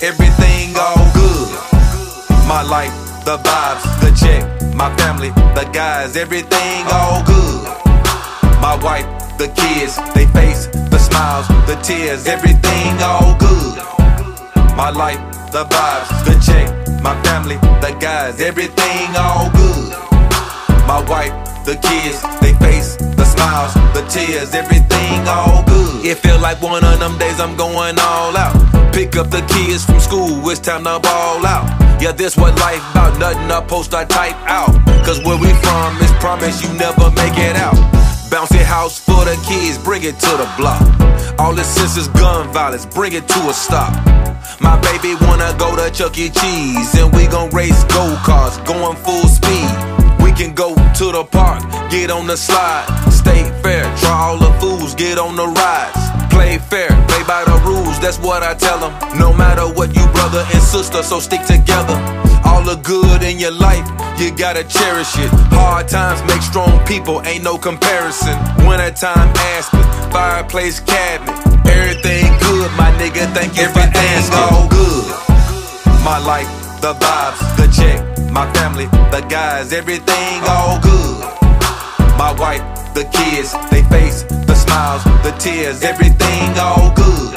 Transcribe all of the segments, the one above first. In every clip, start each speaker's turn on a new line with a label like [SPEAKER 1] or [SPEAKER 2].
[SPEAKER 1] everything all good. My life, the vibes, the check, my family, the guys, everything all good. My wife, the kids, they face, the smiles, the tears, everything all good. My life, the vibes, the check, my family, the guys, everything all good. My wife, the kids, they face, the smiles, the tears, everything all good. It feel like one of them days I'm going all out. Pick up the kids from school, it's time to ball out. Yeah, this what life about, nothing I post, I type out. Cause where we from, it's promise you never make it out. Bouncy house for the kids, bring it to the block. All this sense is gun violence, bring it to a stop. My baby wanna go to Chuck E. Cheese, and we gon' race go-karts, going full speed. We can go to the park, get on the slide. Stay fair, try all the foods, get on the rides. Play fair, play by the rules, that's what I tell them. No matter what, you brother and sister, so stick together. All the good in your life, you gotta cherish it. Hard times make strong people, ain't no comparison. Winter time Aspen, fireplace cabinet. Everything good, my nigga, thank you for asking. All good. My life, the vibes, the check, my family, the guys, everything all good. My wife, the kids, they face, the smiles, the tears, everything all good.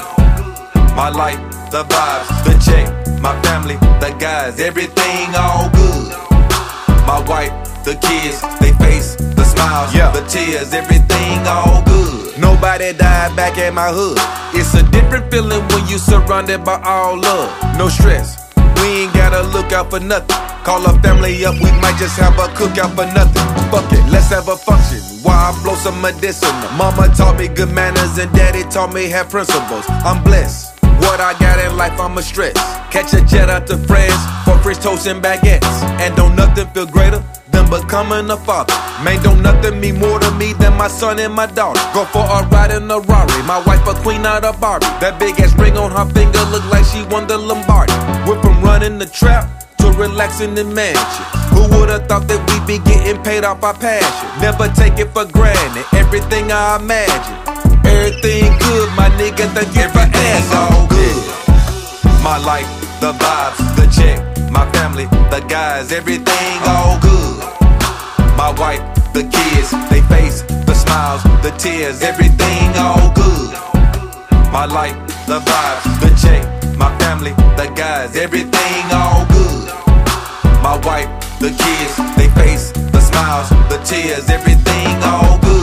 [SPEAKER 1] My life, the vibes, the check, my family, the guys, everything all good. My wife, the kids, they face, the smiles, the tears, everything all good. Nobody died back at my hood. It's a different feeling when you surrounded by all love. No stress, we ain't gotta look out for nothing. Call our family up, we might just have a cookout for nothing. Fuck it, let's have a function while I blow some medicinal. Mama taught me good manners and daddy taught me have principles. I'm blessed, what I got in life I'ma stress. Catch a jet out to France for French toast and baguettes. And don't nothing feel greater than becoming a father. Man, don't nothing mean more to me than my son and my daughter. Go for a ride in a Rari, my wife a queen out of Barbie. That big ass ring on her finger look like she won the Lombardi. Went from running the trap to relaxing in mansion. Who would've thought that we'd be getting paid off our passion? Never take it for granted, everything I imagine. Everything good, my nigga, thank you for asking. All good. My life, the vibes, the check, my family, the guys, everything all good. My wife, the kids, they face, the smiles, the tears, everything all good. My life, the vibes, the check, my family, the guys, everything all good. My wife, the kids, they face, the smiles, the tears, everything all good.